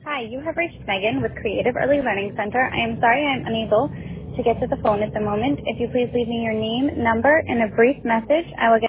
Hi, you have reached Megan with Creative Early Learning Center. I am sorry I'm unable to get to the phone at the moment. If you please leave me your name, number, and a brief message, I will get